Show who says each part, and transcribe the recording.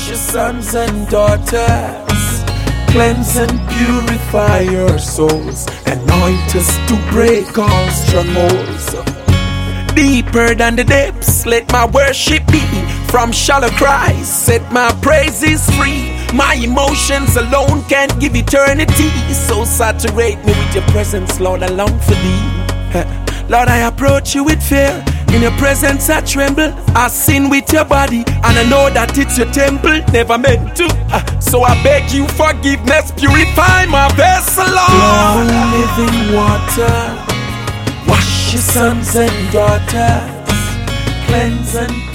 Speaker 1: Wash your sons and daughters, cleanse and purify your souls, anoint us to break all strongholds. Deeper than the depths, let my worship be. From shallow cries, set my praises free. My emotions alone can't give eternity. So saturate me with your presence, Lord, I long for thee. Lord, I approach you with fear. In your presence I tremble. I sin with your body, and I know that it's your temple. Never meant to, so I beg you forgiveness. Purify my vessel, Lord. Living water, wash your sons and daughters, cleanse and